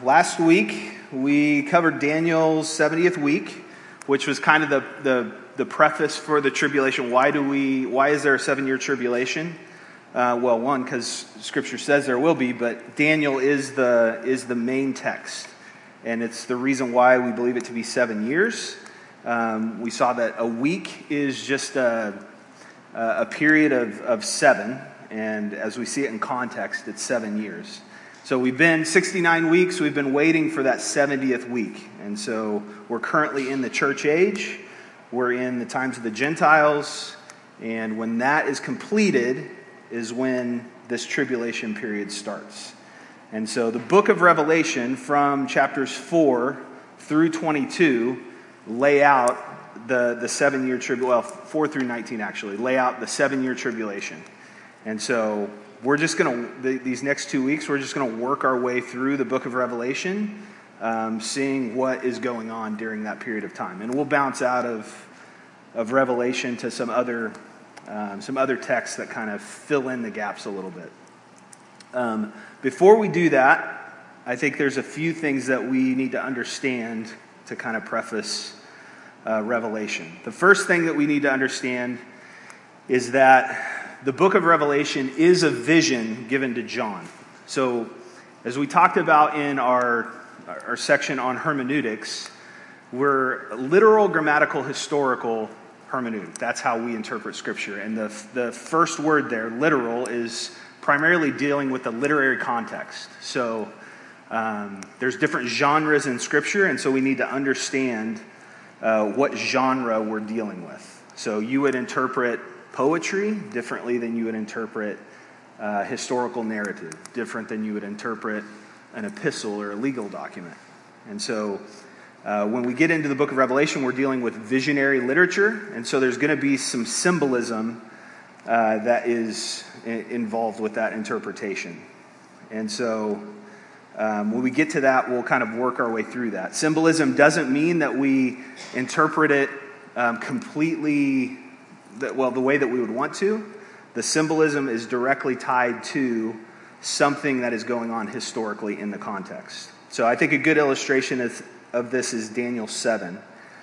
Last week we covered Daniel's 70th week, which was kind of the preface for the tribulation. Why is there a 7-year tribulation? Well, one, because Scripture says there will be, but Daniel is the main text, and it's the reason why we believe it to be 7 years. We saw that a week is just a period of 7, and as we see it in context, it's 7 years. So we've been 69 weeks, we've been waiting for that 70th week. And so we're currently in the church age, we're in the times of the Gentiles, and when that is completed is when this tribulation period starts. And so the book of Revelation from chapters 4 through 22 lay out the 7-year tribulation, well, 4 through 19 actually, lay out the 7-year tribulation. And so we're just going to, these next 2 weeks, we're just going to work our way through the book of Revelation, seeing what is going on during that period of time. And we'll bounce out of Revelation to some other texts that kind of fill in the gaps a little bit. Before we do that, I think there's a few things that we need to understand to kind of preface Revelation. The first thing that we need to understand is that the book of Revelation is a vision given to John. So, as we talked about in our section on hermeneutics, we're literal, grammatical, historical hermeneutic. That's how we interpret Scripture. And the first word there, literal, is primarily dealing with the literary context. So, there's different genres in Scripture, and so we need to understand what genre we're dealing with. So, you would interpret poetry differently than you would interpret historical narrative, different than you would interpret an epistle or a legal document. And so when we get into the book of Revelation, we're dealing with visionary literature, and so there's going to be some symbolism that is involved with that interpretation. And so when we get to that, we'll kind of work our way through that. Symbolism doesn't mean that we interpret it completely the way that we would want to. The symbolism is directly tied to something that is going on historically in the context. So I think a good illustration of this is Daniel 7.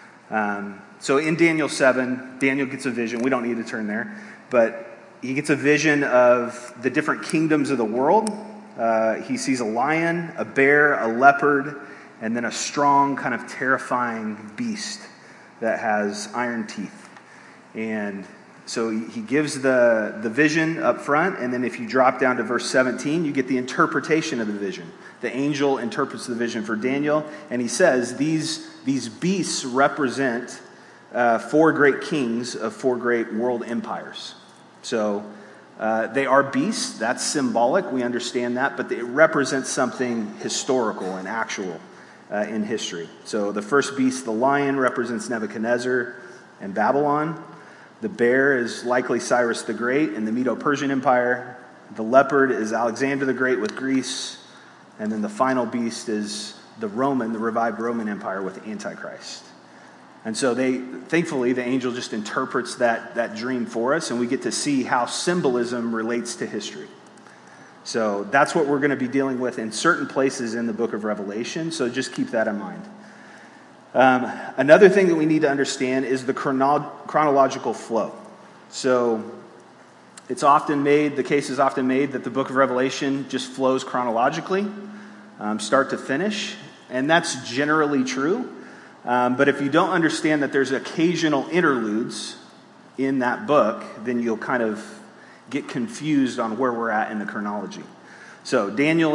So in Daniel 7, Daniel gets a vision. We don't need to turn there. But he gets a vision of the different kingdoms of the world. He sees a lion, a bear, a leopard, and then a strong, kind of terrifying beast that has iron teeth. And so he gives the vision up front, and then if you drop down to verse 17, you get the interpretation of the vision. The angel interprets the vision for Daniel, and he says these beasts represent 4 great kings of 4 great world empires. So they are beasts, that's symbolic, we understand that, but it represents something historical and actual in history. So the first beast, the lion, represents Nebuchadnezzar and Babylon. The bear is likely Cyrus the Great in the Medo-Persian Empire. The leopard is Alexander the Great with Greece. And then the final beast is the revived Roman Empire with Antichrist. And so thankfully, the angel just interprets that dream for us, and we get to see how symbolism relates to history. So that's what we're going to be dealing with in certain places in the book of Revelation, so just keep that in mind. Another thing that we need to understand is the chronological flow. So the case is often made that the book of Revelation just flows chronologically, start to finish, and that's generally true. But if you don't understand that there's occasional interludes in that book, then you'll kind of get confused on where we're at in the chronology. So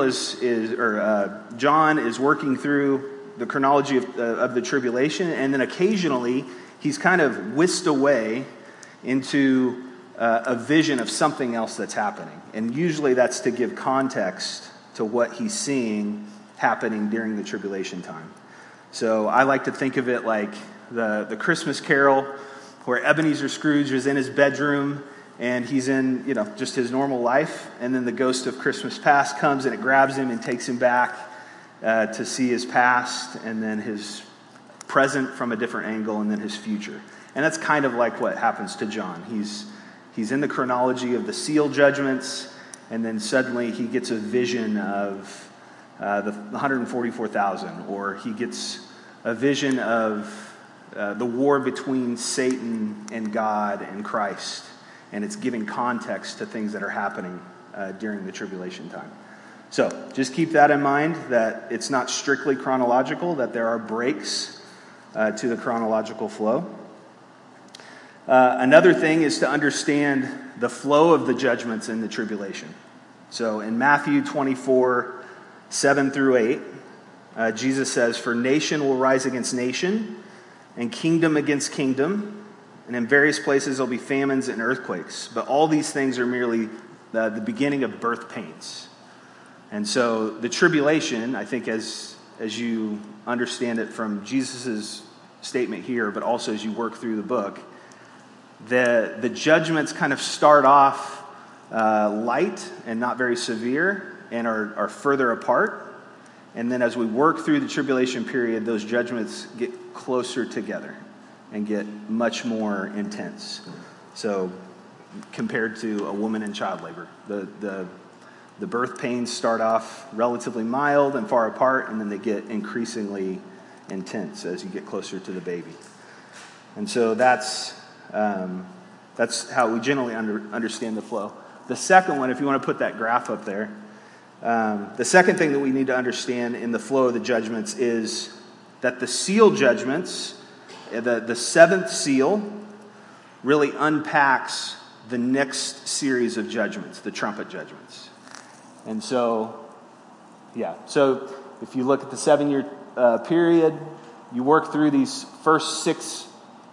John is working through the chronology of the tribulation, and then occasionally he's kind of whisked away into a vision of something else that's happening. And usually that's to give context to what he's seeing happening during the tribulation time. So I like to think of it like the Christmas Carol, where Ebenezer Scrooge is in his bedroom and he's in, just his normal life, and then the ghost of Christmas past comes and it grabs him and takes him back to see his past, and then his present from a different angle, and then his future. And that's kind of like what happens to John. He's in the chronology of the seal judgments, and then suddenly he gets a vision of the 144,000, or he gets a vision of the war between Satan and God and Christ, and it's giving context to things that are happening during the tribulation time. So just keep that in mind, that it's not strictly chronological, that there are breaks to the chronological flow. Another thing is to understand the flow of the judgments in the tribulation. So in Matthew 24, 7 through 8, Jesus says, "For nation will rise against nation, and kingdom against kingdom, and in various places there'll be famines and earthquakes. But all these things are merely the beginning of birth pains." And so the tribulation, I think as you understand it from Jesus' statement here, but also as you work through the book, the judgments kind of start off light and not very severe and are further apart. And then as we work through the tribulation period, those judgments get closer together and get much more intense. So compared to a woman in child labor, the birth pains start off relatively mild and far apart, and then they get increasingly intense as you get closer to the baby. And so that's how we generally understand the flow. The second one, if you want to put that graph up there, the second thing that we need to understand in the flow of the judgments is that the seal judgments, the seventh seal, really unpacks the next series of judgments, the trumpet judgments. And so, so if you look at the 7-year period, you work through these first six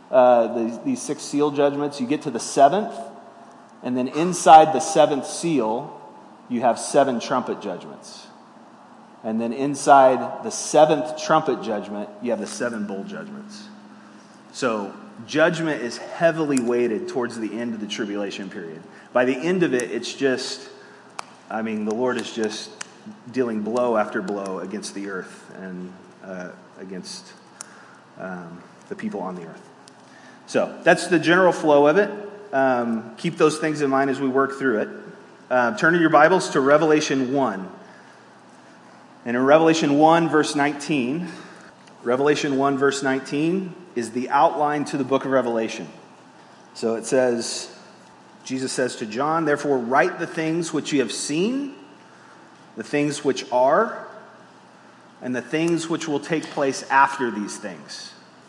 seal judgments, you get to the seventh, and then inside the seventh seal, you have 7 trumpet judgments. And then inside the 7th trumpet judgment, you have the 7 bowl judgments. So judgment is heavily weighted towards the end of the tribulation period. By the end of it, it's just, the Lord is just dealing blow after blow against the earth and against the people on the earth. So that's the general flow of it. Keep those things in mind as we work through it. Turn in your Bibles to Revelation 1. And in Revelation 1, verse 19, Revelation 1, verse 19 is the outline to the book of Revelation. So it says, Jesus says to John, "Therefore write the things which you have seen, the things which are, and the things which will take place after these things."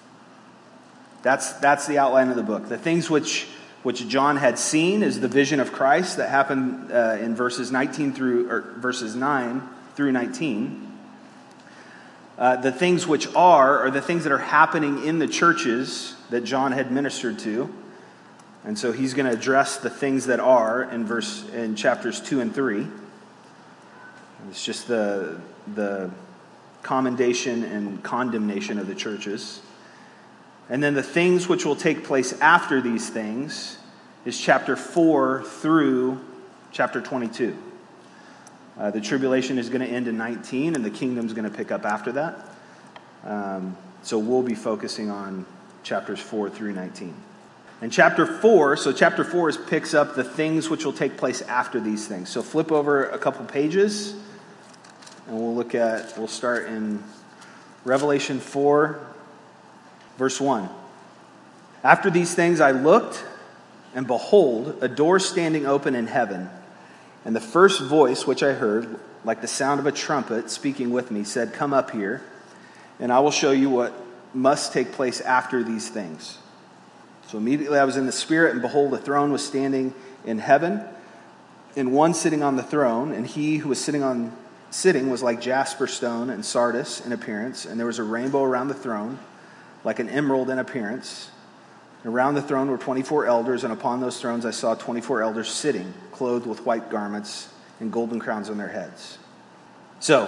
That's the outline of the book. The things which John had seen is the vision of Christ that happened in verses 9 through 19. The things which are the things that are happening in the churches that John had ministered to. And so he's going to address the things that are in chapters 2 and 3. It's just the commendation and condemnation of the churches. And then the things which will take place after these things is chapter 4 through chapter 22. The tribulation is going to end in 19, and the kingdom's going to pick up after that. So we'll be focusing on chapters 4 through 19. And chapter 4 picks up the things which will take place after these things. So flip over a couple pages, and we'll start in Revelation 4, verse 1. "After these things I looked, and behold, a door standing open in heaven. And the first voice which I heard, like the sound of a trumpet speaking with me, said, 'Come up here, and I will show you what must take place after these things.' So immediately I was in the Spirit, and behold, a throne was standing in heaven, and one sitting on the throne, and he who was sitting was like jasper stone and sardis in appearance, and there was a rainbow around the throne, like an emerald in appearance. And around the throne were 24 elders, and upon those thrones I saw 24 elders sitting, clothed with white garments and golden crowns on their heads." So,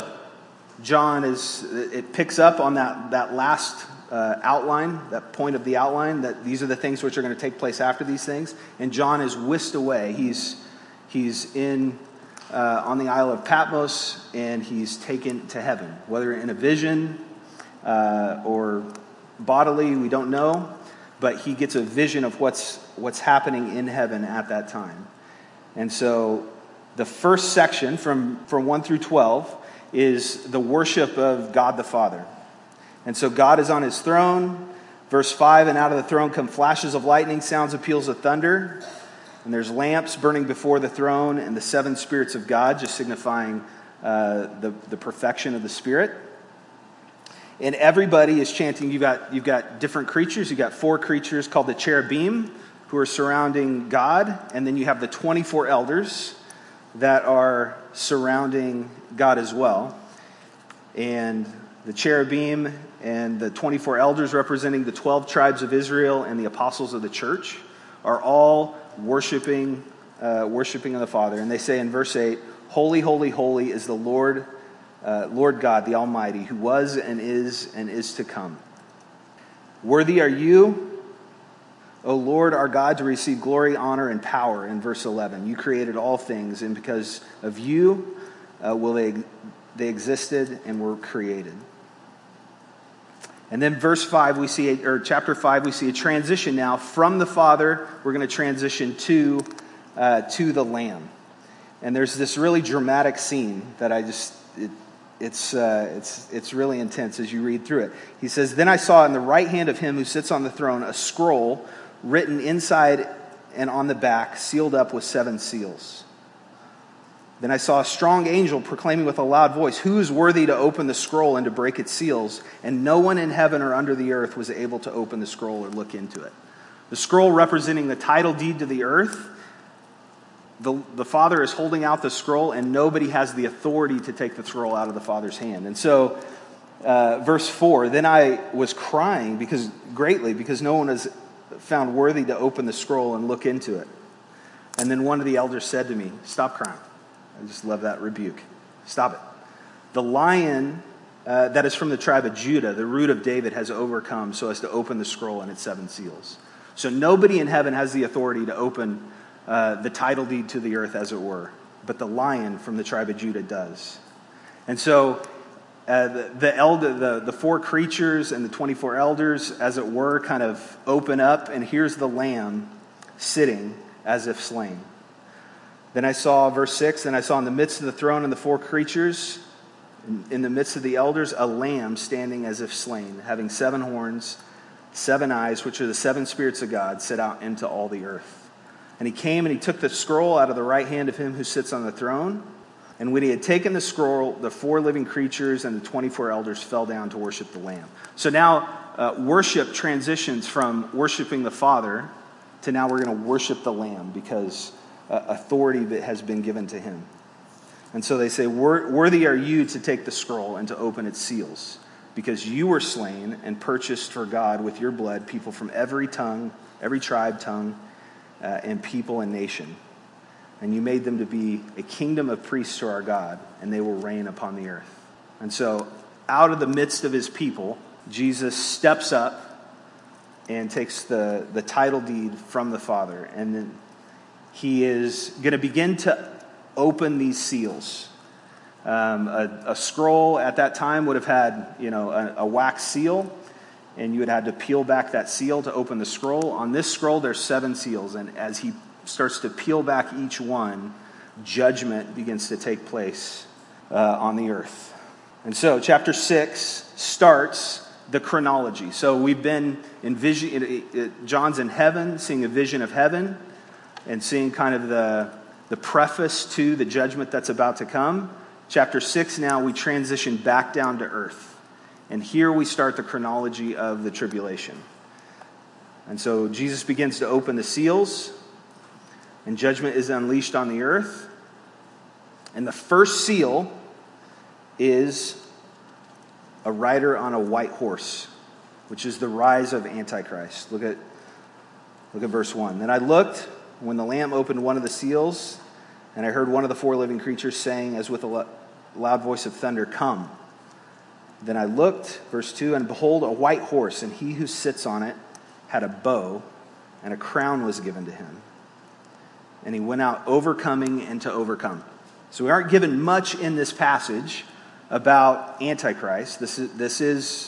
it picks up on that last outline, that point of the outline, that these are the things which are going to take place after these things. And John is whisked away. He's on the Isle of Patmos, and he's taken to heaven. Whether in a vision or bodily, we don't know. But he gets a vision of what's happening in heaven at that time. And so the first section from 1 through 12 is the worship of God the Father. And so God is on his throne. Verse 5, and out of the throne come flashes of lightning, sounds of peals of thunder. And there's lamps burning before the throne and the seven spirits of God, just signifying the perfection of the Spirit. And everybody is chanting. You've got different creatures. You've got 4 creatures called the cherubim who are surrounding God. And then you have the 24 elders that are surrounding God as well. And the cherubim and the 24 elders representing the 12 tribes of Israel and the apostles of the church are all worshiping the Father. And they say in verse 8, "Holy, holy, holy is the Lord God, the Almighty, who was and is to come. Worthy are you, O Lord our God, to receive glory, honor, and power." In verse 11, "You created all things, and because of you they existed and were created." And then verse 5, chapter 5, we see a transition now from the Father. We're going to transition to the Lamb. And there's this really dramatic scene that it's really intense as you read through it. He says, "Then I saw in the right hand of him who sits on the throne a scroll written inside and on the back, sealed up with 7 seals. Then I saw a strong angel proclaiming with a loud voice, 'Who is worthy to open the scroll and to break its seals?' And no one in heaven or under the earth was able to open the scroll or look into it." The scroll representing the title deed to the earth. The Father is holding out the scroll, and nobody has the authority to take the scroll out of the Father's hand. And so, verse 4, "Then I was crying greatly because no one was found worthy to open the scroll and look into it. And then one of the elders said to me, 'Stop crying.'" I just love that rebuke. Stop it. "The lion that is from the tribe of Judah, the root of David, has overcome so as to open the scroll and its 7 seals." So nobody in heaven has the authority to open the title deed to the earth, as it were. But the lion from the tribe of Judah does. And so the 4 creatures and the 24 elders, as it were, kind of open up, and here's the Lamb sitting as if slain. Then I saw, verse 6, "Then I saw in the midst of the throne and the 4 creatures, in the midst of the elders, a lamb standing as if slain, having 7 horns, 7 eyes, which are the 7 spirits of God, set out into all the earth. And he came and he took the scroll out of the right hand of him who sits on the throne. And when he had taken the scroll, the 4 living creatures and the 24 elders fell down to worship the Lamb." So now worship transitions from worshiping the Father to now we're going to worship the Lamb because authority that has been given to him. And so they say, "Worthy are you to take the scroll and to open its seals, because you were slain and purchased for God with your blood people from every tongue, every tribe, tongue, and people and nation. And you made them to be a kingdom of priests to our God, and they will reign upon the earth." And so out of the midst of his people, Jesus steps up and takes the title deed from the Father. And then he is going to begin to open these seals. A scroll at that time would have had, a wax seal, and you would have to peel back that seal to open the scroll. On this scroll, there's 7 seals, and as he starts to peel back each one, judgment begins to take place on the earth. And so, chapter 6 starts the chronology. So we've been in vision. John's in heaven, seeing a vision of heaven, and seeing kind of the preface to the judgment that's about to come. Chapter 6 now, we transition back down to earth. And here we start the chronology of the tribulation. And so Jesus begins to open the seals, and judgment is unleashed on the earth. And the first seal is a rider on a white horse, which is the rise of Antichrist. Look at verse 1. "Then I looked when the Lamb opened one of the seals, and I heard one of the 4 living creatures saying, as with a loud voice of thunder, 'Come.' Then I looked," verse 2, "and behold, a white horse, and he who sits on it had a bow, and a crown was given to him. And he went out overcoming and to overcome." So we aren't given much in this passage about Antichrist. This is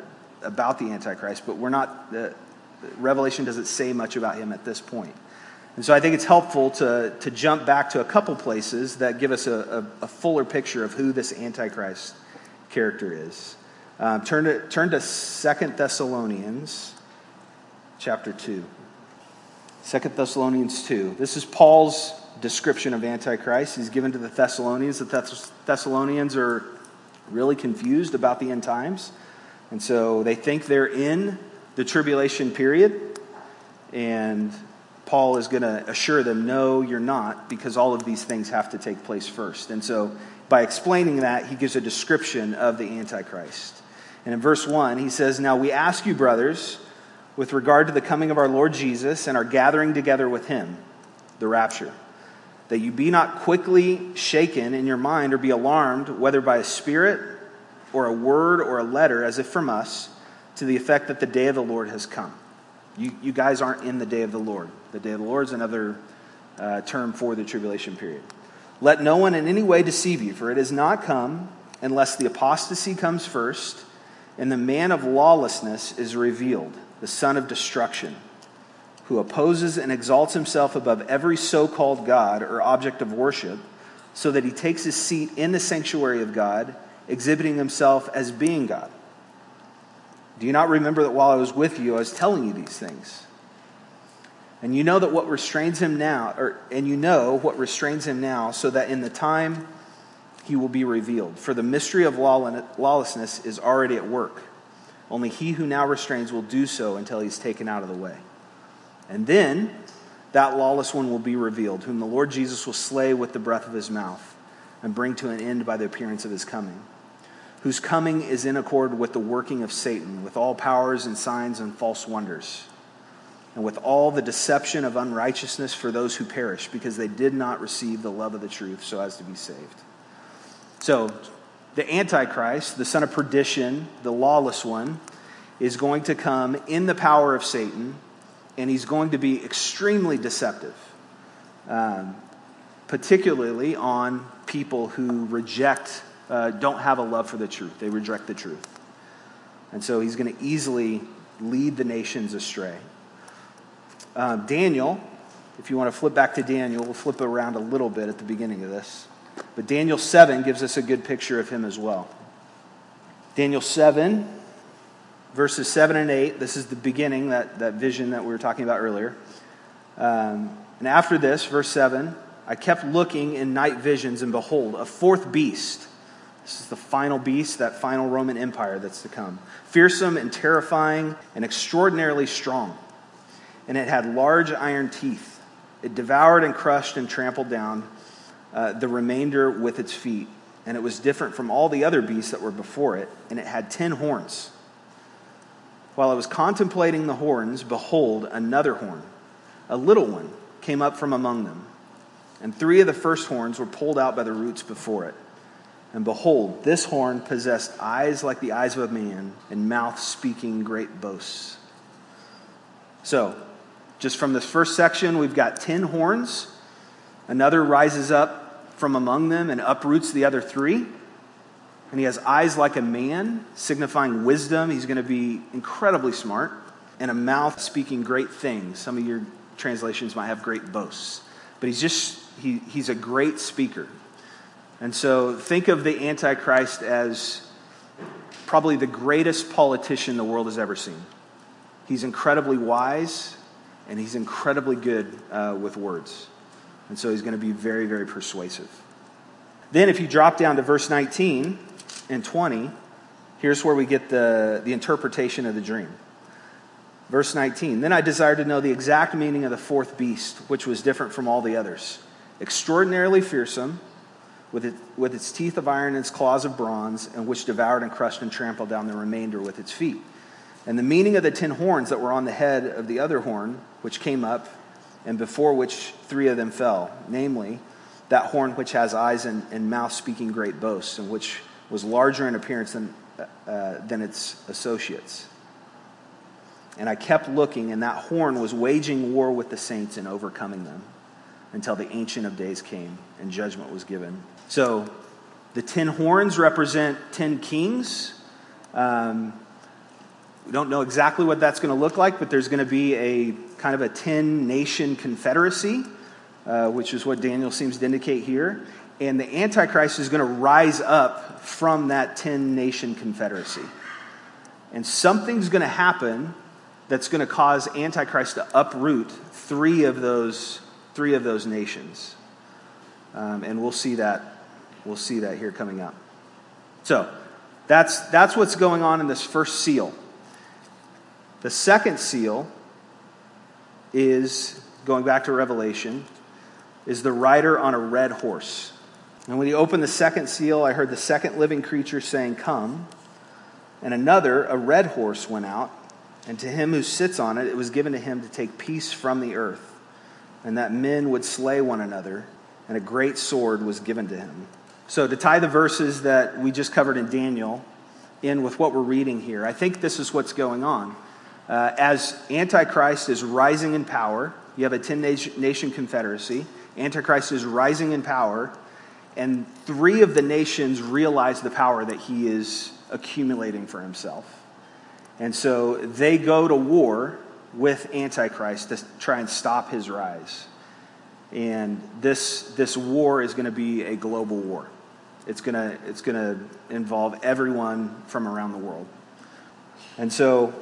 about the Antichrist, but we're not. Revelation doesn't say much about him at this point. And so I think it's helpful to jump back to a couple places that give us a fuller picture of who this Antichrist character is. Turn to 2 Thessalonians chapter 2. 2 Thessalonians 2. This is Paul's description of Antichrist. He's given to the Thessalonians. The Thessalonians are really confused about the end times. And so they think they're in the tribulation period. And Paul is going to assure them, no, you're not, because all of these things have to take place first. And so by explaining that, he gives a description of the Antichrist. And in verse 1, he says, "Now we ask you, brothers, with regard to the coming of our Lord Jesus and our gathering together with him," the rapture, "that you be not quickly shaken in your mind or be alarmed, whether by a spirit or a word or a letter, as if from us, to the effect that the day of the Lord has come." You guys aren't in the day of the Lord. The day of the Lord is another term for the tribulation period. "Let no one in any way deceive you, for it has not come unless the apostasy comes first, and the man of lawlessness is revealed, the son of destruction, who opposes and exalts himself above every so-called God or object of worship, so that he takes his seat in the sanctuary of God, exhibiting himself as being God. Do you not remember that while I was with you, I was telling you these things? And you know that what restrains him now, so that in the time he will be revealed. For the mystery of lawlessness is already at work. Only he who now restrains will do so until he's taken out of the way. And then that lawless one will be revealed, whom the Lord Jesus will slay with the breath of his mouth and bring to an end by the appearance of his coming, whose coming is in accord with the working of Satan, with all powers and signs and false wonders, and with all the deception of unrighteousness for those who perish, because they did not receive the love of the truth so as to be saved." So, the Antichrist, the son of perdition, the lawless one, is going to come in the power of Satan, and he's going to be extremely deceptive, particularly on people who don't have a love for the truth. They reject the truth. And so he's going to easily lead the nations astray. Daniel, if you want to flip back to Daniel, we'll flip around a little bit at the beginning of this. But Daniel 7 gives us a good picture of him as well. Daniel 7, verses 7 and 8, this is the beginning, that vision that we were talking about earlier. And after this, verse 7, "I kept looking in night visions, and behold, a fourth beast." This is the final beast, that final Roman Empire that's to come. "Fearsome and terrifying and extraordinarily strong. And it had large iron teeth. It devoured and crushed and trampled down the remainder with its feet. And it was different from all the other beasts that were before it. And it had 10 horns. While I was contemplating the horns, behold, another horn, a little one, came up from among them. And 3 of the first horns were pulled out by the roots before it. And behold, this horn possessed eyes like the eyes of a man, and mouth speaking great boasts." So, just from this first section, we've got 10 horns. Another rises up from among them and uproots the other 3. And he has eyes like a man, signifying wisdom. He's going to be incredibly smart. And a mouth speaking great things. Some of your translations might have great boasts. But he's a great speaker. And so think of the Antichrist as probably the greatest politician the world has ever seen. He's incredibly wise, and he's incredibly good with words. And so he's going to be very, very persuasive. Then if you drop down to verse 19 and 20, here's where we get the interpretation of the dream. Verse 19, "Then I desired to know the exact meaning of the fourth beast, which was different from all the others. Extraordinarily fearsome, with its teeth of iron and its claws of bronze, and which devoured and crushed and trampled down the remainder with its feet. And the meaning of the 10 horns that were on the head of the other horn, which came up, and before which 3 of them fell, namely, that horn which has eyes and mouth speaking great boasts, and which was larger in appearance than its associates. And I kept looking, and that horn was waging war with the saints and overcoming them, until the Ancient of Days came, and judgment was given." So, the 10 horns represent 10 kings. We don't know exactly what that's going to look like, but there's going to be a kind of a 10-nation confederacy, which is what Daniel seems to indicate here. And the Antichrist is going to rise up from that 10-nation confederacy. And something's going to happen that's going to cause Antichrist to uproot three of those nations. And we'll see that here coming up. So that's what's going on in this first seal. The second seal is, going back to Revelation, is the rider on a red horse. And when he opened the second seal, I heard the second living creature saying, "Come." And another, a red horse, went out, and to him who sits on it, it was given to him to take peace from the earth, and that men would slay one another, and a great sword was given to him. So to tie the verses that we just covered in Daniel in with what we're reading here, I think this is what's going on. As Antichrist is rising in power, you have a 10-nation confederacy. Antichrist is rising in power, and three of the nations realize the power that he is accumulating for himself. And so they go to war with Antichrist to try and stop his rise. And this war is going to be a global war. It's going to involve everyone from around the world. And so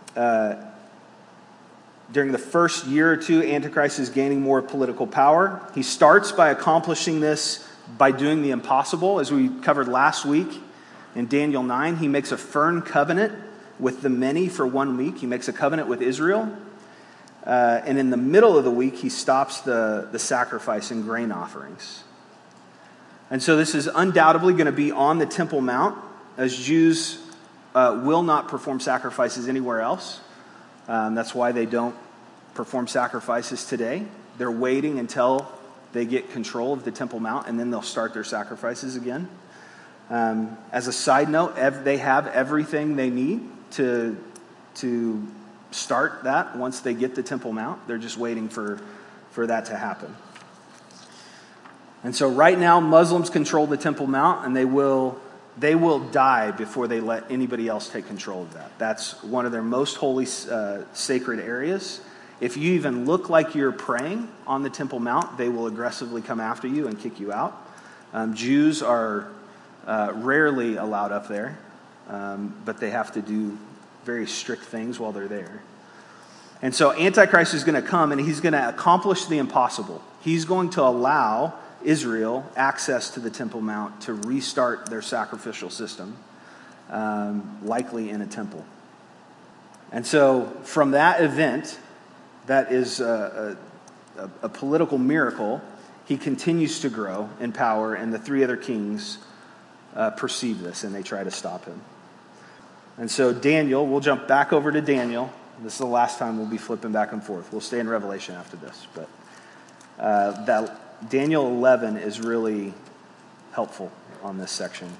during the first year or two, Antichrist is gaining more political power. He starts by accomplishing this by doing the impossible. As we covered last week in Daniel 9, he makes a firm covenant with the many for 1 week. He makes a covenant with Israel. And in the middle of the week, he stops the sacrifice and grain offerings. And so this is undoubtedly going to be on the Temple Mount, as Jews will not perform sacrifices anywhere else. That's why they don't perform sacrifices today. They're waiting until they get control of the Temple Mount, and then they'll start their sacrifices again. As a side note, they have everything they need to start that once they get the Temple Mount. They're just waiting for that to happen. And so right now, Muslims control the Temple Mount, and they will die before they let anybody else take control of that. That's one of their most holy, sacred areas. If you even look like you're praying on the Temple Mount, they will aggressively come after you and kick you out. Jews are rarely allowed up there, but they have to do very strict things while they're there. And so Antichrist is going to come, and he's going to accomplish the impossible. He's going to allow Israel access to the Temple Mount to restart their sacrificial system, likely in a temple. And so from that event, that is a political miracle, he continues to grow in power, and the three other kings perceive this, and they try to stop him. And so Daniel, we'll jump back over to Daniel. This is the last time we'll be flipping back and forth. We'll stay in Revelation after this, but that Daniel 11 is really helpful on this section.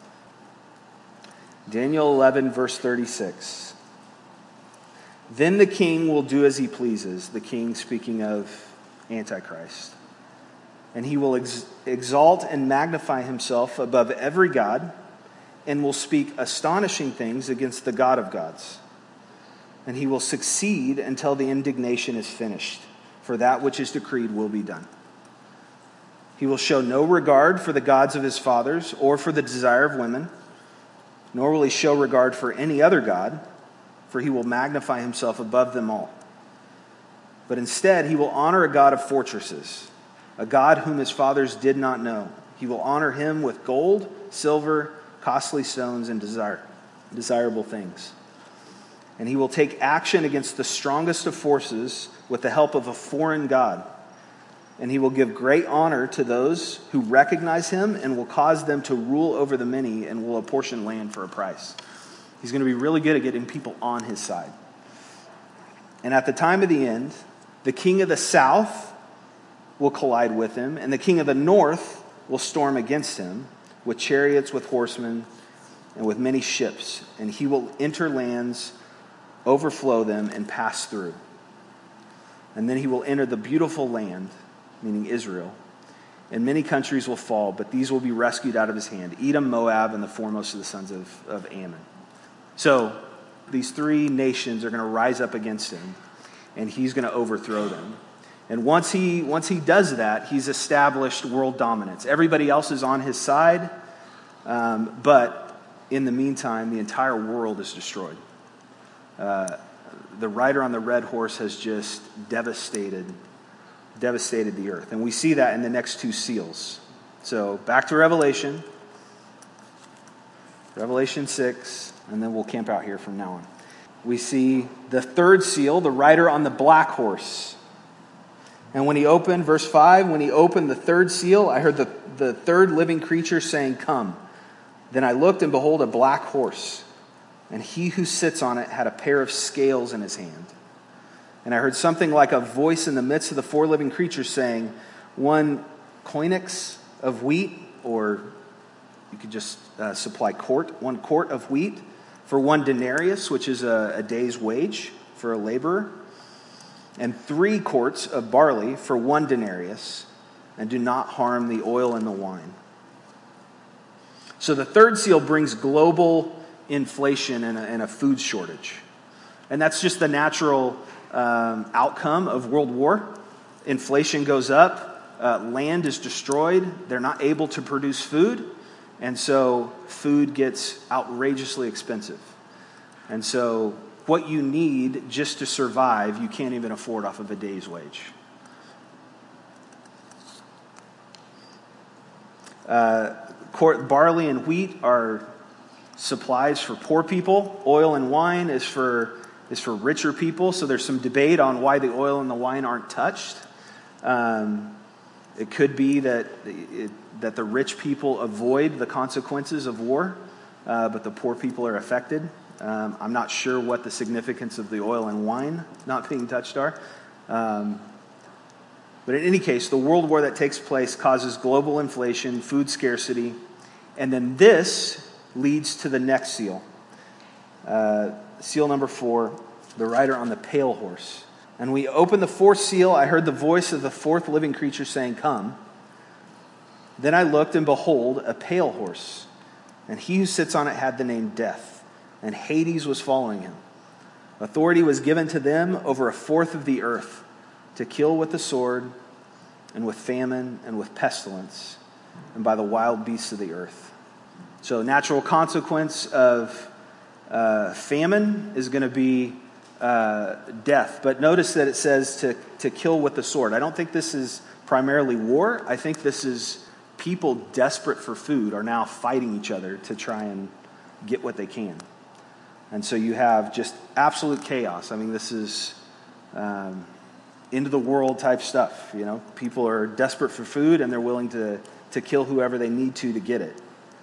Daniel 11, verse 36. Then the king will do as he pleases, the king speaking of Antichrist. And he will exalt and magnify himself above every god, and will speak astonishing things against the God of gods. And he will succeed until the indignation is finished, for that which is decreed will be done. He will show no regard for the gods of his fathers or for the desire of women, nor will he show regard for any other god, for he will magnify himself above them all. But instead, he will honor a God of fortresses, a God whom his fathers did not know. He will honor him with gold, silver, costly stones, and desirable things. And he will take action against the strongest of forces with the help of a foreign god. And he will give great honor to those who recognize him, and will cause them to rule over the many, and will apportion land for a price. He's going to be really good at getting people on his side. And at the time of the end, the king of the south will collide with him, and the king of the north will storm against him with chariots, with horsemen, and with many ships. And he will enter lands, overflow them, and pass through. And then he will enter the beautiful land, meaning Israel, and many countries will fall, but these will be rescued out of his hand: Edom, Moab, and the foremost of the sons of Ammon. So nations are going to rise up against him, and he's going to overthrow them. And once he does that, he's established world dominance. Everybody else is on his side, but in the meantime, the entire world is destroyed. The rider on the red horse has just devastated the earth. And we see that in the next two seals. So back to Revelation 6, and then we'll camp out here from now on. We see the third seal, the rider on the black horse. And when he opened, verse 5, when he opened the third seal, I heard the third living creature saying, "Come." Then I looked, and behold, a black horse. And he who sits on it had a pair of scales in his hand. And I heard something like a voice in the midst of the four living creatures saying, "One koinex of wheat," or you could just supply one quart of wheat for 1 denarius, which is a day's wage for a laborer, and 3 quarts of barley for 1 denarius, and do not harm the oil and the wine. So the third seal brings global inflation and a food shortage. And that's just the natural outcome of world war. Inflation goes up, land is destroyed, they're not able to produce food, and so food gets outrageously expensive. And so what you need just to survive, you can't even afford off of a day's wage. Barley and wheat are supplies for poor people. Oil and wine is for richer people. So there's some debate on why the oil and the wine aren't touched. It could be that the rich people avoid the consequences of war, but the poor people are affected. I'm not sure what the significance of the oil and wine not being touched are. But in any case, the world war that takes place causes global inflation, food scarcity, and then this leads to the next seal. Seal number 4, the rider on the pale horse. And we opened the fourth seal. I heard the voice of the fourth living creature saying, "Come." Then I looked, and behold, a pale horse. And he who sits on it had the name Death, and Hades was following him. Authority was given to them over a fourth of the earth, to kill with the sword, and with famine, and with pestilence, and by the wild beasts of the earth. So natural consequence of famine is going to be death. But notice that it says to kill with the sword. I don't think this is primarily war. I think this is people desperate for food are now fighting each other to try and get what they can. And so you have just absolute chaos. I mean, this is end of the world type stuff. You know, people are desperate for food and they're willing to kill whoever they need to get it.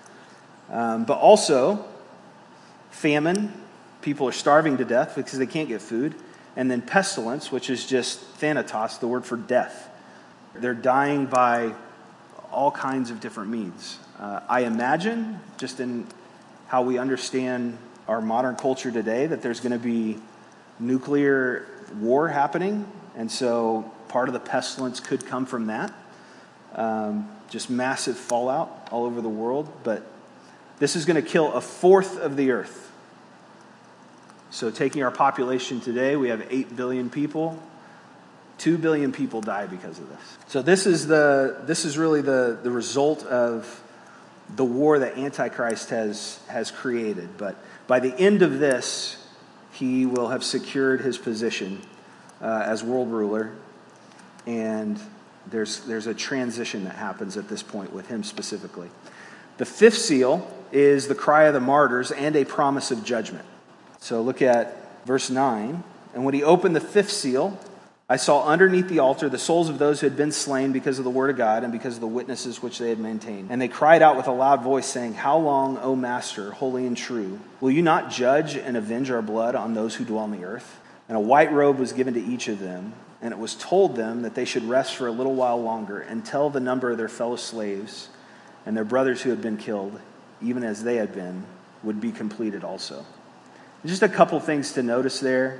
But also famine. People are starving to death because they can't get food. And then pestilence, which is just thanatos, the word for death. They're dying by all kinds of different means. I imagine, just in how we understand our modern culture today, that there's going to be nuclear war happening. And so part of the pestilence could come from that. Just massive fallout all over the world. But this is going to kill a fourth of the earth. So taking our population today, we have 8 billion people. 2 billion people die because of this. So this is really the result of the war that Antichrist has created. But by the end of this, he will have secured his position as world ruler, and there's a transition that happens at this point with him specifically. The fifth seal is the cry of the martyrs and a promise of judgment. So look at verse 9. And when he opened the fifth seal, I saw underneath the altar the souls of those who had been slain because of the word of God and because of the witnesses which they had maintained. And they cried out with a loud voice, saying, "How long, O Master, holy and true, will you not judge and avenge our blood on those who dwell on the earth?" And a white robe was given to each of them, and it was told them that they should rest for a little while longer until the number of their fellow slaves and their brothers who had been killed, even as they had been, would be completed also. Just a couple things to notice there.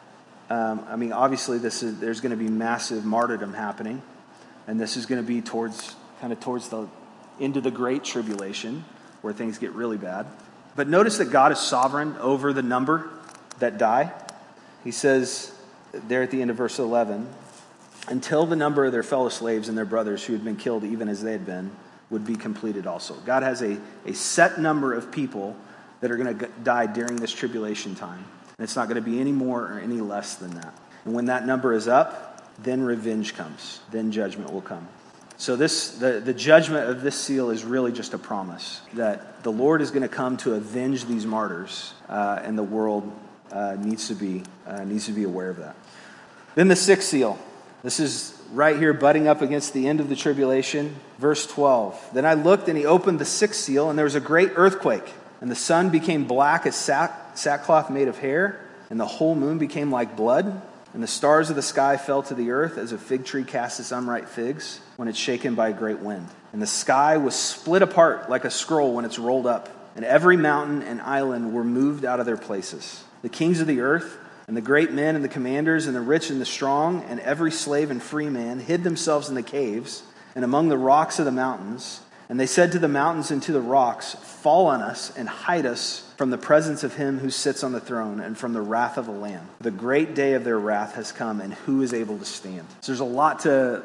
Obviously, there's going to be massive martyrdom happening, and this is going to be towards the end of the Great Tribulation, where things get really bad. But notice that God is sovereign over the number that die. He says there at the end of verse 11, until the number of their fellow slaves and their brothers who had been killed even as they had been would be completed also. God has a set number of people that are going to die during this tribulation time. And it's not going to be any more or any less than that. And when that number is up, then revenge comes. Then judgment will come. So the judgment of this seal is really just a promise that the Lord is going to come to avenge these martyrs, and the world needs to be aware of that. Then the sixth seal. This is right here butting up against the end of the tribulation. Verse 12. Then I looked, and he opened the sixth seal, and there was a great earthquake. And the sun became black as sackcloth made of hair, and the whole moon became like blood. And the stars of the sky fell to the earth as a fig tree casts its unripe figs when it's shaken by a great wind. And the sky was split apart like a scroll when it's rolled up. And every mountain and island were moved out of their places. The kings of the earth and the great men and the commanders and the rich and the strong and every slave and free man hid themselves in the caves and among the rocks of the mountains. And they said to the mountains and to the rocks, fall on us and hide us from the presence of him who sits on the throne and from the wrath of the Lamb. The great day of their wrath has come, and who is able to stand? So there's a lot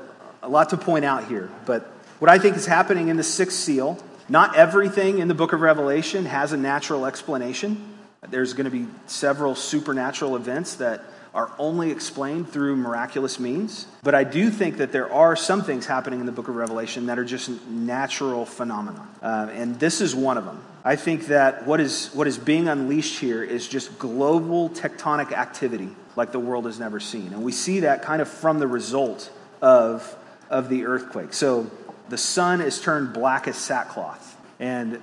to point out here. But what I think is happening in the sixth seal, not everything in the book of Revelation has a natural explanation. There's going to be several supernatural events that are only explained through miraculous means. But I do think that there are some things happening in the book of Revelation that are just natural phenomena. And this is one of them. I think that what is being unleashed here is just global tectonic activity like the world has never seen. And we see that kind of from the result of the earthquake. So the sun is turned black as sackcloth. And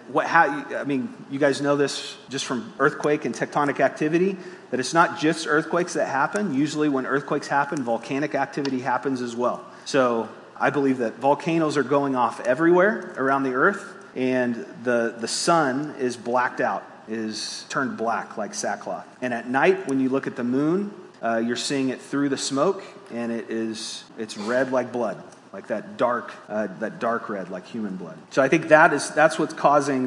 you guys know this just from earthquake and tectonic activity, that it's not just earthquakes that happen. Usually when earthquakes happen, volcanic activity happens as well. So I believe that volcanoes are going off everywhere around the earth, and the sun is blacked out, is turned black like sackcloth. And at night, when you look at the moon, you're seeing it through the smoke, and it's red like blood. Like that dark red, like human blood. So I think that's what's causing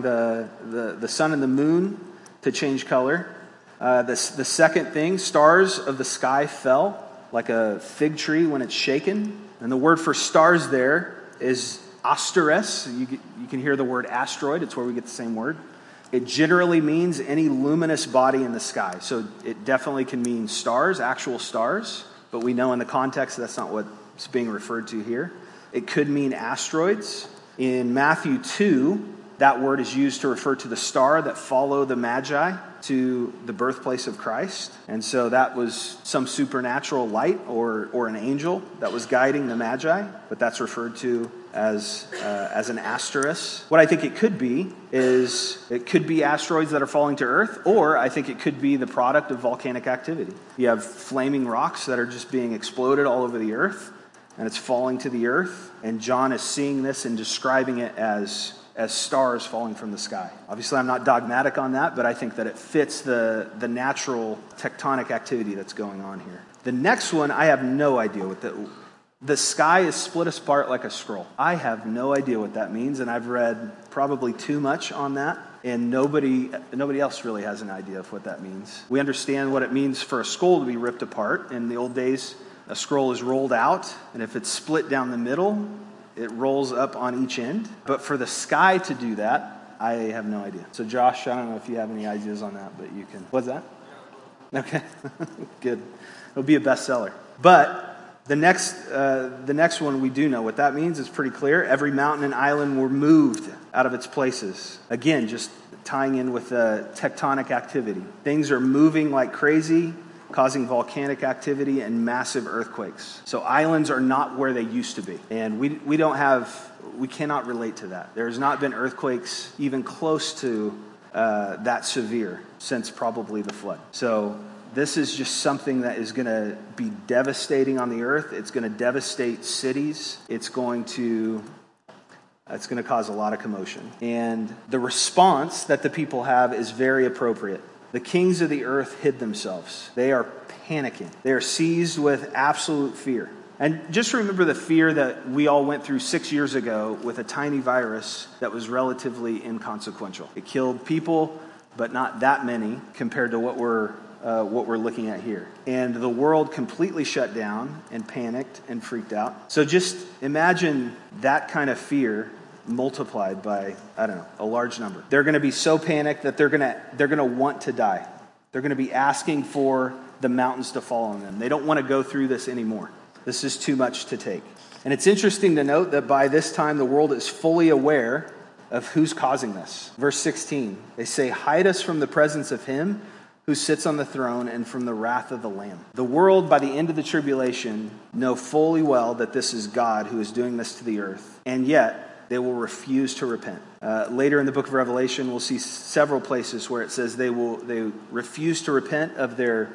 the sun and the moon to change color. The second thing, stars of the sky fell like a fig tree when it's shaken. And the word for stars there is asteres. You can hear the word asteroid. It's where we get the same word. It generally means any luminous body in the sky. So it definitely can mean stars, actual stars. But we know in the context that's not what's being referred to here. It could mean asteroids. In Matthew 2, that word is used to refer to the star that followed the Magi to the birthplace of Christ. And so that was some supernatural light or an angel that was guiding the Magi, but that's referred to as an asteris. What I think it could be is it could be asteroids that are falling to Earth, or I think it could be the product of volcanic activity. You have flaming rocks that are just being exploded all over the Earth, and it's falling to the Earth, and John is seeing this and describing it as stars falling from the sky. Obviously, I'm not dogmatic on that, but I think that it fits the natural tectonic activity that's going on here. The next one, I have no idea what the sky is split apart like a scroll. I have no idea what that means, and I've read probably too much on that, and nobody else really has an idea of what that means. We understand what it means for a scroll to be ripped apart. In the old days, a scroll is rolled out, and if it's split down the middle, it rolls up on each end. But for the sky to do that, I have no idea. So Josh, I don't know if you have any ideas on that, but you can. What's that? Okay, good. It'll be a bestseller. But the next one we do know what that means. It's pretty clear. Every mountain and island were moved out of its places. Again, just tying in with the tectonic activity. Things are moving like crazy, causing volcanic activity and massive earthquakes. So islands are not where they used to be. And we cannot relate to that. There's not been earthquakes even close to that severe since probably the flood. So this is just something that is going to be devastating on the earth. It's going to devastate cities. It's going to cause a lot of commotion. And the response that the people have is very appropriate. The kings of the earth hid themselves. They are panicking. They are seized with absolute fear. And just remember the fear that we all went through 6 years ago with a tiny virus that was relatively inconsequential. It killed people, but not that many compared to what we're what we're looking at here. And the world completely shut down and panicked and freaked out. So just imagine that kind of fear multiplied by, I don't know, a large number. They're going to be so panicked that they're going to want to die. They're going to be asking for the mountains to fall on them. They don't want to go through this anymore. This is too much to take. And it's interesting to note that by this time the world is fully aware of who's causing this. Verse 16, they say, "Hide us from the presence of him who sits on the throne and from the wrath of the Lamb." The world, by the end of the tribulation, know fully well that this is God who is doing this to the earth, and yet they will refuse to repent. Later in the book of Revelation, we'll see several places where it says they refuse to repent of their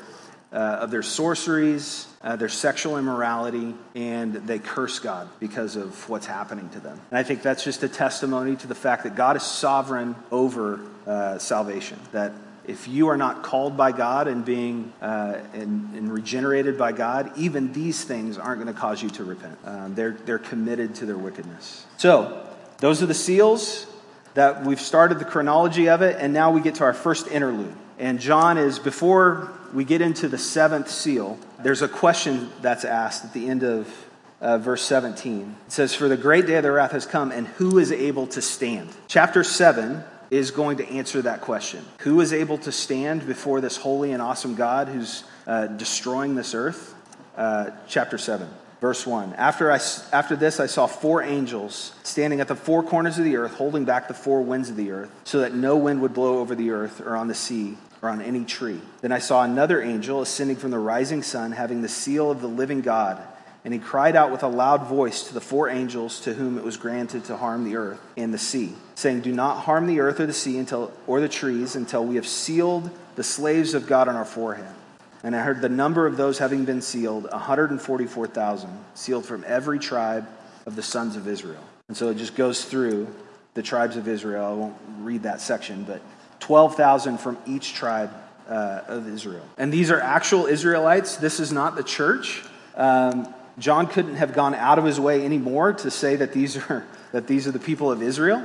sorceries, their sexual immorality, and they curse God because of what's happening to them. And I think that's just a testimony to the fact that God is sovereign over salvation. That if you are not called by God and being and regenerated by God, even these things aren't going to cause you to repent. They're committed to their wickedness. So those are the seals. That we've started the chronology of it, and now we get to our first interlude. And John is, before we get into the seventh seal, there's a question that's asked at the end of verse 17. It says, "For the great day of the wrath has come, and who is able to stand?" Chapter 7 is going to answer that question. Who is able to stand before this holy and awesome God who's destroying this earth? Chapter 7. Verse 1, After this I saw 4 angels standing at the 4 corners of the earth, holding back the 4 winds of the earth, so that no wind would blow over the earth or on the sea or on any tree. Then I saw another angel ascending from the rising sun, having the seal of the living God. And he cried out with a loud voice to the 4 angels to whom it was granted to harm the earth and the sea, saying, "Do not harm the earth or the sea or the trees until we have sealed the slaves of God on our forehead." And I heard the number of those having been sealed, 144,000, sealed from every tribe of the sons of Israel. And so it just goes through the tribes of Israel. I won't read that section, but 12,000 from each tribe of Israel. And these are actual Israelites. This is not the church. John couldn't have gone out of his way anymore to say that these are the people of Israel.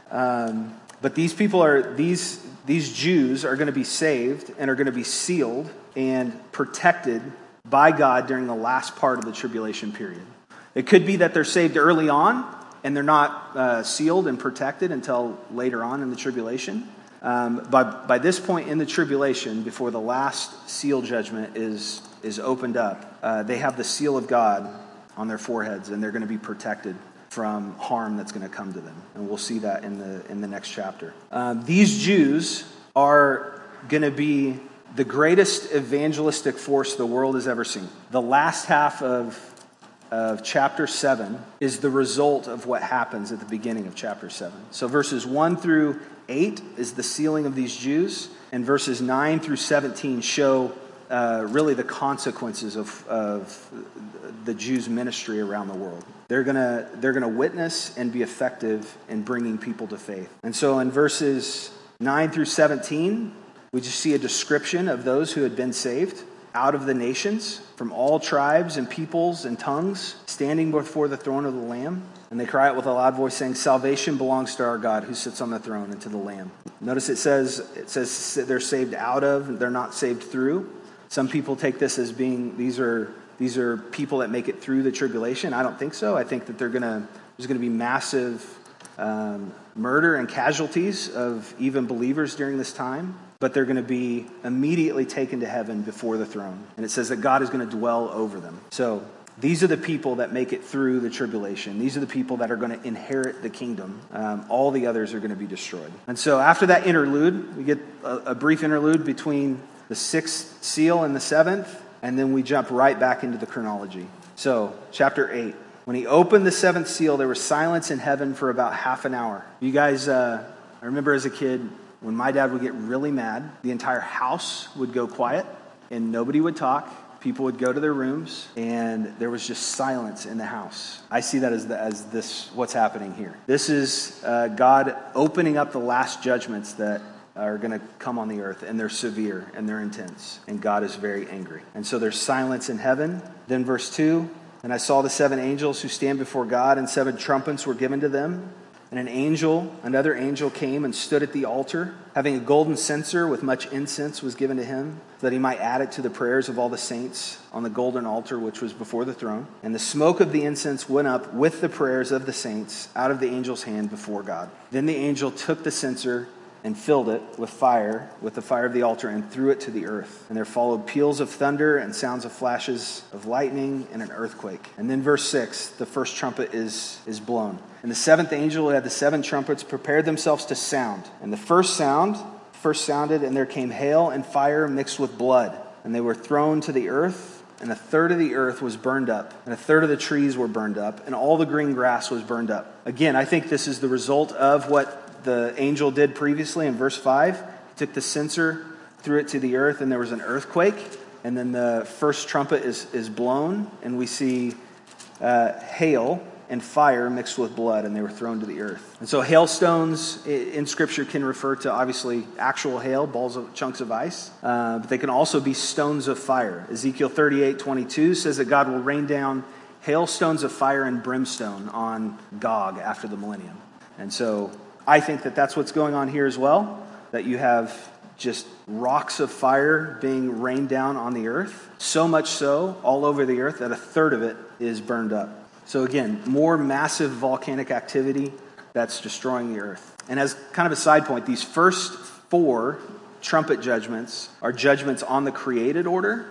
But these people these Jews are going to be saved and are going to be sealed and protected by God during the last part of the tribulation period. It could be that they're saved early on and they're not sealed and protected until later on in the tribulation. By this point in the tribulation, before the last seal judgment is opened up, they have the seal of God on their foreheads, and they're going to be protected from harm that's going to come to them. And we'll see that in the next chapter. These Jews are going to be the greatest evangelistic force the world has ever seen. The last half of chapter 7 is the result of what happens at the beginning of chapter 7. So verses 1 through 8 is the sealing of these Jews, and verses 9 through 17 show really the consequences of the Jews' ministry around the world. They're gonna witness and be effective in bringing people to faith. And so in verses 9 through 17, we just see a description of those who had been saved out of the nations, from all tribes and peoples and tongues, standing before the throne of the Lamb. And they cry out with a loud voice, saying, "Salvation belongs to our God who sits on the throne and to the Lamb." Notice it says they're saved out of, they're not saved through. Some people take this as being these are people that make it through the tribulation. I don't think so. I think that there's going to be massive murder and casualties of even believers during this time. But they're going to be immediately taken to heaven before the throne. And it says that God is going to dwell over them. So these are the people that make it through the tribulation. These are the people that are going to inherit the kingdom. All the others are going to be destroyed. And so after that interlude, we get a brief interlude between the 6th seal and the 7th. And then we jump right back into the chronology. So chapter 8. When he opened the 7th seal, there was silence in heaven for about half an hour. You guys, I remember as a kid, when my dad would get really mad, the entire house would go quiet and nobody would talk. People would go to their rooms and there was just silence in the house. I see that as this what's happening here. This is God opening up the last judgments that are going to come on the earth, and they're severe and they're intense, and God is very angry. And so there's silence in heaven. Then verse 2, "And I saw the 7 angels who stand before God, and 7 trumpets were given to them. And another angel came and stood at the altar, having a golden censer with much incense was given to him, so that he might add it to the prayers of all the saints on the golden altar which was before the throne. And the smoke of the incense went up with the prayers of the saints out of the angel's hand before God. Then the angel took the censer and filled it with the fire of the altar, and threw it to the earth. And there followed peals of thunder and sounds of flashes of lightning and an earthquake. And then verse 6, the first trumpet is blown. And the seventh angel who had the seven trumpets prepared themselves to sound. And the first sounded, and there came hail and fire mixed with blood. And they were thrown to the earth, and a third of the earth was burned up, and a third of the trees were burned up, and all the green grass was burned up. Again, I think this is the result of what the angel did previously in verse 5. He took the censer, threw it to the earth, and there was an earthquake. And then the first trumpet is blown, and we see hail and fire mixed with blood, and they were thrown to the earth. And so hailstones in Scripture can refer to, obviously, actual hail, chunks of ice, but they can also be stones of fire. Ezekiel 38:22 says that God will rain down hailstones of fire and brimstone on Gog after the millennium. And so I think that that's what's going on here as well, that you have just rocks of fire being rained down on the earth, so much so all over the earth that a third of it is burned up. So again, more massive volcanic activity that's destroying the earth. And as kind of a side point, these first 4 trumpet judgments are judgments on the created order.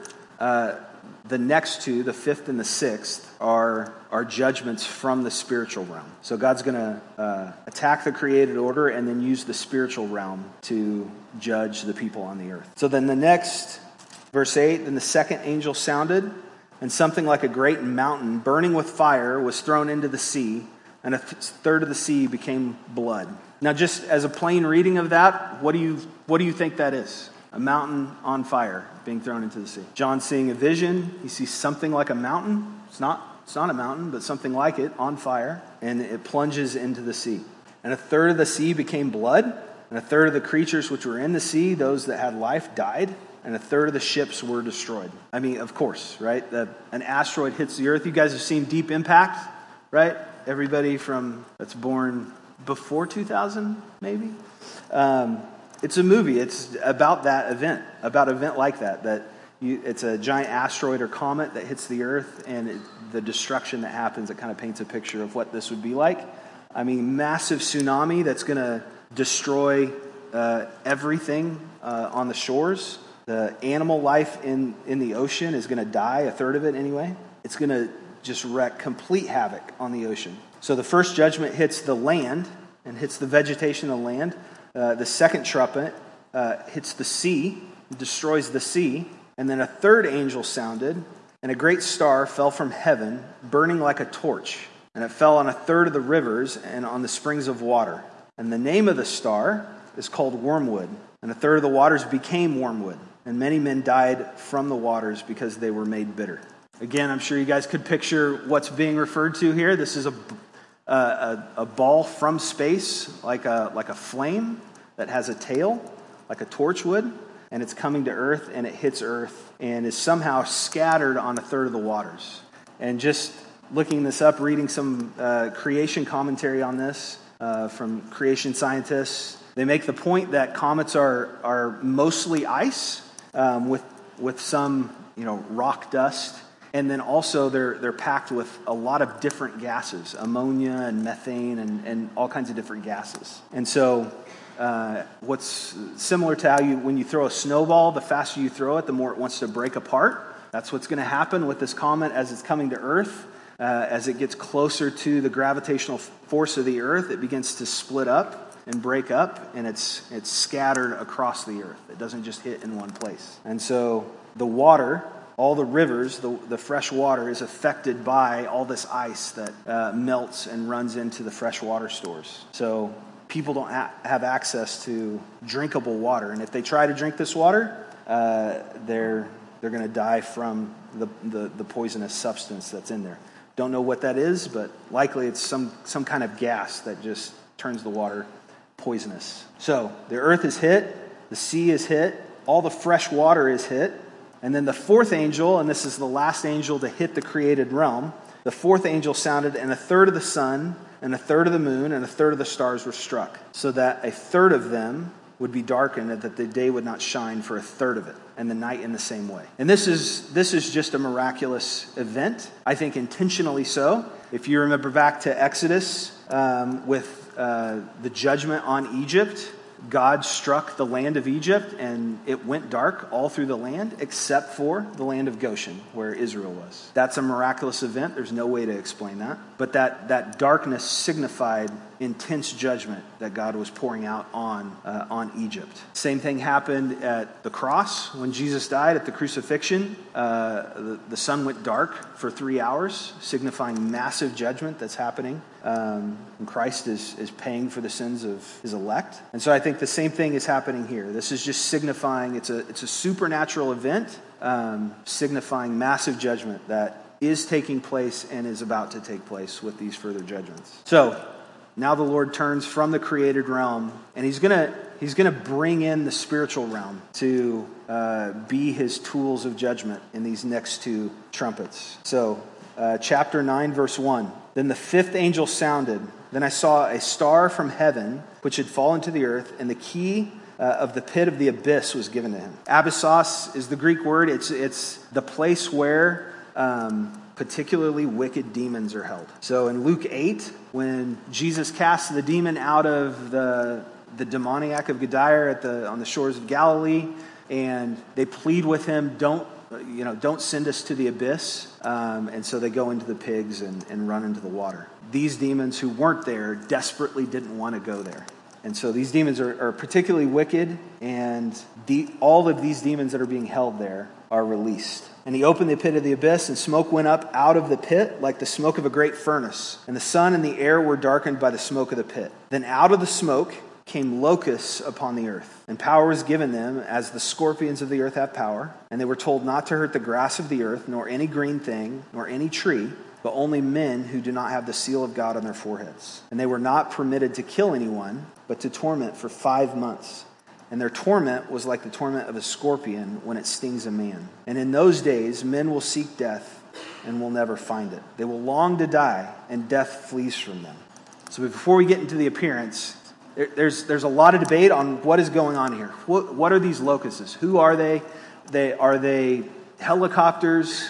The next 2, the 5th and the 6th, are judgments from the spiritual realm. So God's going to attack the created order and then use the spiritual realm to judge the people on the earth. So then the next, verse 8, then the second angel sounded, and something like a great mountain burning with fire was thrown into the sea, and a third of the sea became blood. Now, just as a plain reading of that, what do you think that is? A mountain on fire being thrown into the sea. John's seeing a vision. He sees something like a mountain. It's not a mountain, but something like it on fire, and it plunges into the sea. And a third of the sea became blood, and a third of the creatures which were in the sea, those that had life, died, and a third of the ships were destroyed. I mean, of course, right? An asteroid hits the earth. You guys have seen Deep Impact, right? Everybody that's born before 2000, maybe? It's a movie. It's about that event, about an event like that it's a giant asteroid or comet that hits the earth, and the destruction that happens, it kind of paints a picture of what this would be like. I mean, massive tsunami that's going to destroy everything on the shores. The animal life in the ocean is going to die, a third of it anyway. It's going to just wreak complete havoc on the ocean. So the first judgment hits the land and hits the vegetation of the land. The second trumpet hits the sea, destroys the sea, and then a third angel sounded, and a great star fell from heaven, burning like a torch, and it fell on a third of the rivers and on the springs of water. And the name of the star is called Wormwood, and a third of the waters became wormwood, and many men died from the waters because they were made bitter. Again, I'm sure you guys could picture what's being referred to here. This is a ball from space, like a flame that has a tail, like a torch would, and it's coming to earth, and it hits earth and is somehow scattered on a third of the waters. And just looking this up, reading some creation commentary on this from creation scientists, they make the point that comets are mostly ice with some rock dust. And then also they're packed with a lot of different gases, ammonia and methane and all kinds of different gases. And so what's similar to how when you throw a snowball, the faster you throw it, the more it wants to break apart. That's what's going to happen with this comet as it's coming to Earth. As it gets closer to the gravitational force of the Earth, it begins to split up and break up, and it's scattered across the Earth. It doesn't just hit in one place. And so the water, all the rivers, the fresh water is affected by all this ice that melts and runs into the fresh water stores. So people don't have access to drinkable water. And if they try to drink this water, they're going to die from the poisonous substance that's in there. Don't know what that is, but likely it's some kind of gas that just turns the water poisonous. So the earth is hit, the sea is hit, all the fresh water is hit. And then the fourth angel, and this is the last angel to hit the created realm, the fourth angel sounded, and a third of the sun, and a third of the moon, and a third of the stars were struck, so that a third of them would be darkened, and that the day would not shine for a third of it, and the night in the same way. And this is just a miraculous event, I think intentionally so. If you remember back to Exodus with the judgment on Egypt, God struck the land of Egypt, and it went dark all through the land except for the land of Goshen, where Israel was. That's a miraculous event. There's no way to explain that. But that darkness signified intense judgment that God was pouring out on Egypt. Same thing happened at the cross when Jesus died at the crucifixion. The sun went dark for 3 hours, signifying massive judgment that's happening. And Christ is paying for the sins of his elect. And so I think the same thing is happening here. This is just signifying, it's a supernatural event, signifying massive judgment that is taking place and is about to take place with these further judgments. So now the Lord turns from the created realm, and he's gonna bring in the spiritual realm to be his tools of judgment in these next two trumpets. So chapter 9, verse 1. Then the fifth angel sounded. Then I saw a star from heaven, which had fallen to the earth, and the key of the pit of the abyss was given to him. Abyssos is the Greek word. It's the place where particularly wicked demons are held. So in Luke 8, when Jesus casts the demon out of the demoniac of Gadara on the shores of Galilee, and they plead with him, don't send us to the abyss. And so they go into the pigs and run into the water. These demons who weren't there desperately didn't want to go there. And so these demons are particularly wicked, and all of these demons that are being held there are released. And he opened the pit of the abyss, and smoke went up out of the pit like the smoke of a great furnace. And the sun and the air were darkened by the smoke of the pit. Then out of the smoke came locusts upon the earth, and power was given them as the scorpions of the earth have power. And they were told not to hurt the grass of the earth, nor any green thing, nor any tree, but only men who do not have the seal of God on their foreheads. And they were not permitted to kill anyone, but to torment for 5 months. And their torment was like the torment of a scorpion when it stings a man. And in those days, men will seek death and will never find it. They will long to die, and death flees from them. So before we get into the appearance, there's a lot of debate on what is going on here. What are these locusts? Who are they? Are they helicopters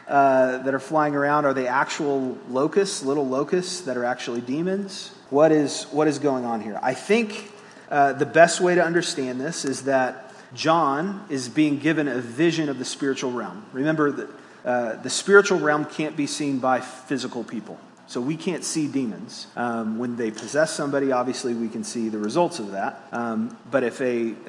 that are flying around? Are they actual locusts, little locusts that are actually demons? What is going on here? I think the best way to understand this is that John is being given a vision of the spiritual realm. Remember that the spiritual realm can't be seen by physical people. So we can't see demons. When they possess somebody, obviously we can see the results of that. But if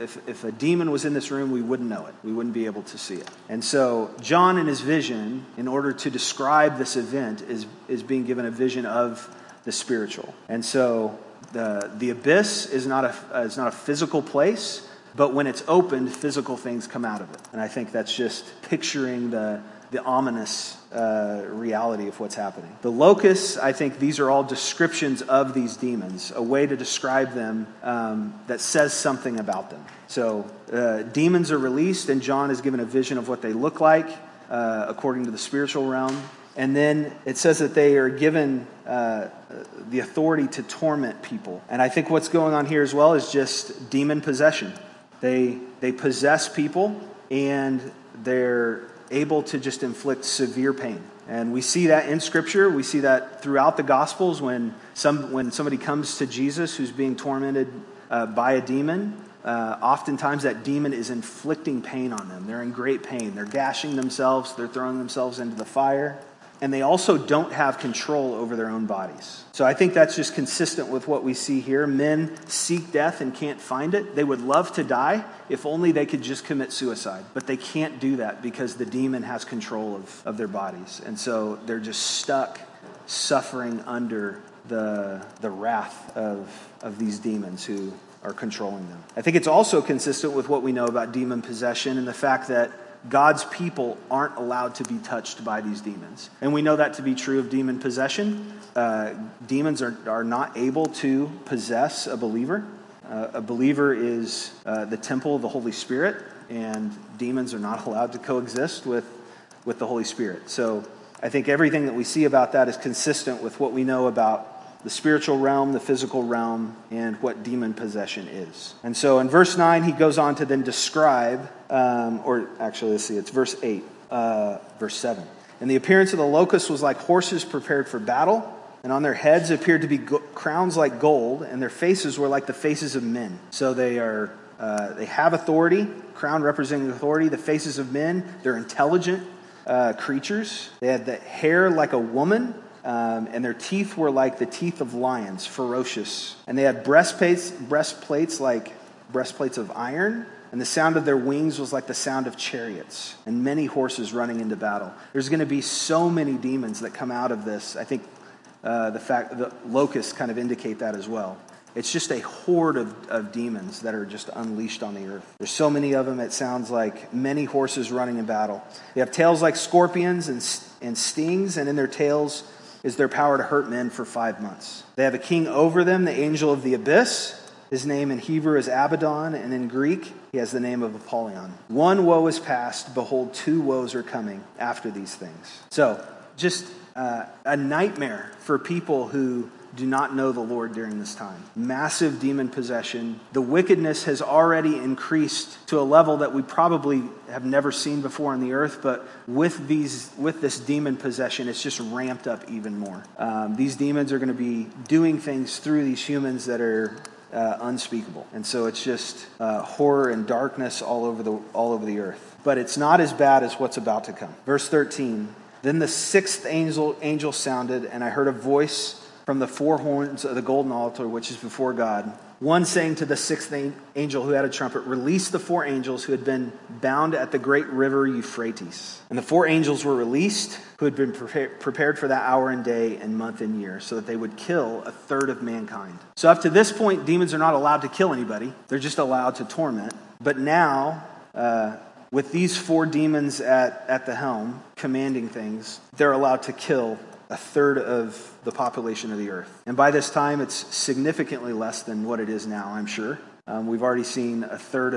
a demon was in this room, we wouldn't know it. We wouldn't be able to see it. And so John, in his vision, in order to describe this event, is being given a vision of the spiritual. And so the abyss is not a physical place, but when it's opened, physical things come out of it. And I think that's just picturing the ominous reality of what's happening. The locusts, I think these are all descriptions of these demons, a way to describe them that says something about them. So demons are released, and John is given a vision of what they look like according to the spiritual realm. And then it says that they are given the authority to torment people. And I think what's going on here as well is just demon possession. They possess people, and they're able to just inflict severe pain. And we see that in Scripture. We see that throughout the Gospels when somebody comes to Jesus who's being tormented by a demon. Oftentimes that demon is inflicting pain on them. They're in great pain. They're gashing themselves. They're throwing themselves into the fire. And they also don't have control over their own bodies. So I think that's just consistent with what we see here. Men seek death and can't find it. They would love to die if only they could just commit suicide. But they can't do that because the demon has control of their bodies. And so they're just stuck suffering under the wrath of these demons who are controlling them. I think it's also consistent with what we know about demon possession and the fact that God's people aren't allowed to be touched by these demons. And we know that to be true of demon possession. Demons are not able to possess a believer. A believer is the temple of the Holy Spirit, and demons are not allowed to coexist with the Holy Spirit. So I think everything that we see about that is consistent with what we know about the spiritual realm, the physical realm, and what demon possession is. And so in verse 9, he goes on to then describe, it's verse 8, verse 7. And the appearance of the locusts was like horses prepared for battle, and on their heads appeared to be crowns like gold, and their faces were like the faces of men. So they have authority, crown representing authority, the faces of men. They're intelligent creatures. They had the hair like a woman, and their teeth were like the teeth of lions, ferocious. And they had breastplates like breastplates of iron, and the sound of their wings was like the sound of chariots, and many horses running into battle. There's going to be so many demons that come out of this. I think the locusts kind of indicate that as well. It's just a horde of demons that are just unleashed on the earth. There's so many of them, it sounds like many horses running in battle. They have tails like scorpions and stings, and in their tails is their power to hurt men for 5 months. They have a king over them, the angel of the abyss. His name in Hebrew is Abaddon, and in Greek he has the name of Apollyon. One woe is past, behold, 2 woes are coming after these things. So, just a nightmare for people who do not know the Lord during this time. Massive demon possession. The wickedness has already increased to a level that we probably have never seen before on the earth, but with this demon possession, it's just ramped up even more. These demons are going to be doing things through these humans that are unspeakable. And so it's just horror and darkness all over the earth. But it's not as bad as what's about to come. Verse 13, then the 6th angel sounded, and I heard a voice from the 4 horns of the golden altar, which is before God. One saying to the 6th angel who had a trumpet, release the 4 angels who had been bound at the great river Euphrates. And the 4 angels were released, who had been prepared for that hour and day and month and year, so that they would kill 1/3 of mankind. So up to this point, demons are not allowed to kill anybody. They're just allowed to torment. But now, with these 4 demons at the helm, commanding things, they're allowed to kill 1/3 of the population of the earth. And by this time, it's significantly less than what it is now, I'm sure. We've already seen 1/3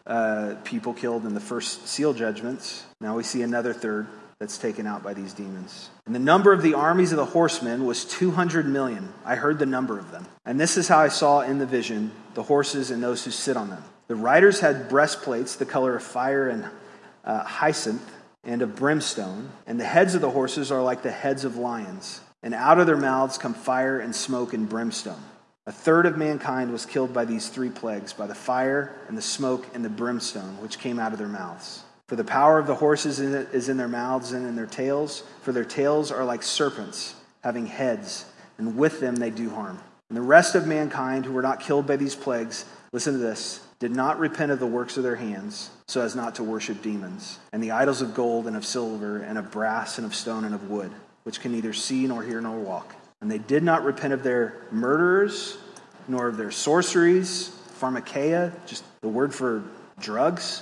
of people killed in the first seal judgments. Now we see another 1/3 that's taken out by these demons. And the number of the armies of the horsemen was 200 million. I heard the number of them. And this is how I saw in the vision the horses and those who sit on them. The riders had breastplates the color of fire and hyacinth, and of brimstone, and the heads of the horses are like the heads of lions, and out of their mouths come fire and smoke and brimstone. 1/3 of mankind was killed by these 3 plagues, by the fire and the smoke and the brimstone, which came out of their mouths. For the power of the horses is in their mouths and in their tails, for their tails are like serpents, having heads, and with them they do harm. And the rest of mankind who were not killed by these plagues, listen to this, did not repent of the works of their hands, so as not to worship demons, and the idols of gold and of silver and of brass and of stone and of wood, which can neither see nor hear nor walk. And they did not repent of their murderers, nor of their sorceries, pharmakeia, just the word for drugs,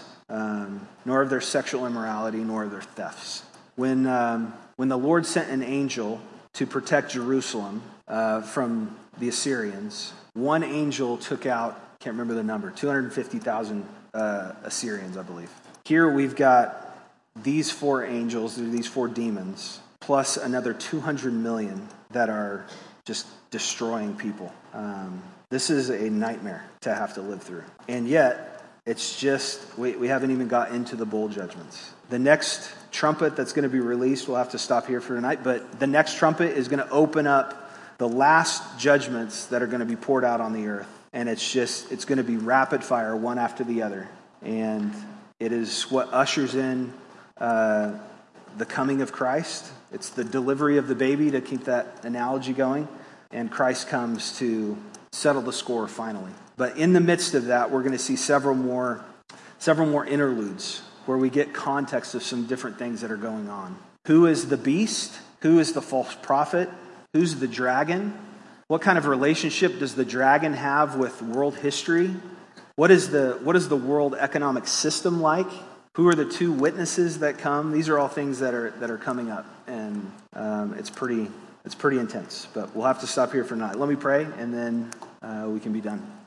nor of their sexual immorality, nor of their thefts. When the Lord sent an angel to protect Jerusalem from the Assyrians, one angel took out, can't remember the number, 250,000 Assyrians, I believe. Here we've got these 4 angels, these 4 demons, plus another 200 million that are just destroying people. This is a nightmare to have to live through. And yet, it's just, we haven't even got into the bowl judgments. The next trumpet that's going to be released, we'll have to stop here for tonight, but the next trumpet is going to open up the last judgments that are going to be poured out on the earth. And it's going to be rapid fire, one after the other. And it is what ushers in the coming of Christ. It's the delivery of the baby, to keep that analogy going. And Christ comes to settle the score finally. But in the midst of that, we're going to see several more interludes where we get context of some different things that are going on. Who is the beast? Who is the false prophet? Who's the dragon? What kind of relationship does the dragon have with world history? What is the world economic system like? Who are the 2 witnesses that come? These are all things that are coming up, and it's pretty intense. But we'll have to stop here for tonight. Let me pray, and then we can be done.